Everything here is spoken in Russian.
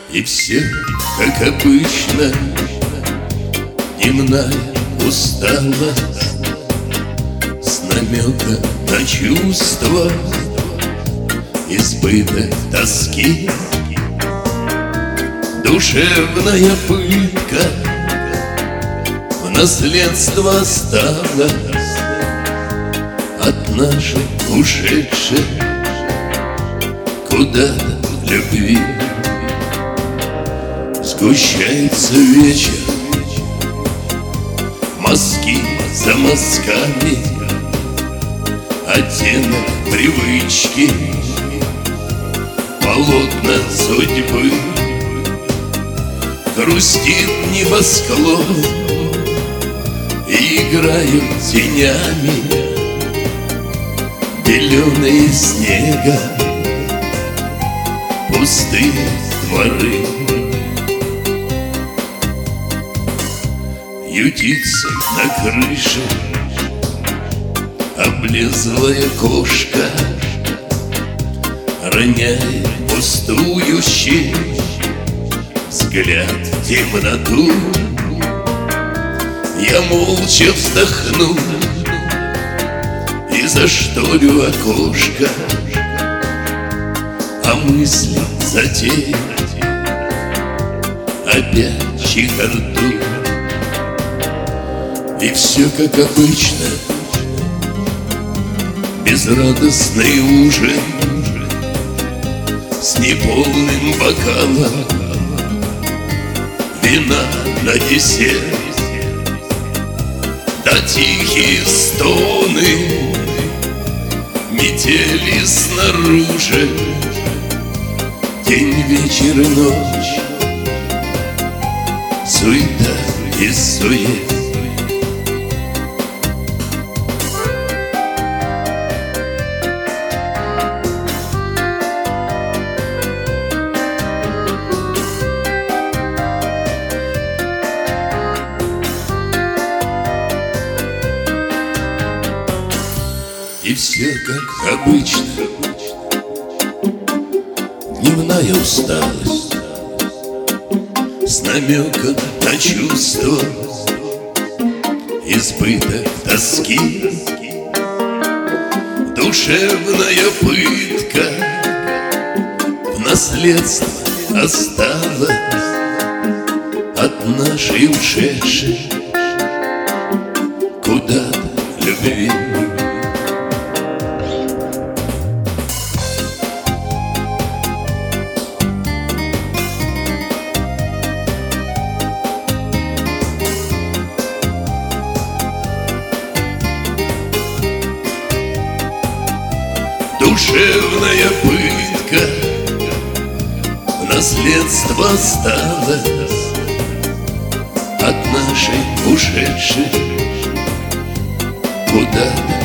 И все, как обычно, дневная усталость с намеком на чувства, избыток тоски, душевная пытка в наследство осталась от нашей ушедшей куда-то любви. Сгущается вечер, мазки за мазками, оттенок привычки, полотна судьбы. Грустит небосклон, и играют тенями беленые снега пустые дворы. Ютится на крыше облезлая кошка, роняет пустующий взгляд в темноту. Я молча вздохну и зашторю окошко, а мысли затеют опять чехарду. И все как обычно, безрадостный ужин с неполным бокалом вина на десерт, да тихие стоны метели снаружи. День, вечер и ночь, суета и сует. И все как обычно, дневная усталость с намеком на чувства, избыток тоски, душевная пытка в наследство осталась от нашей ушедшей куда-то любви. Душевная пытка в наследство осталась от нашей ушедшей куда-то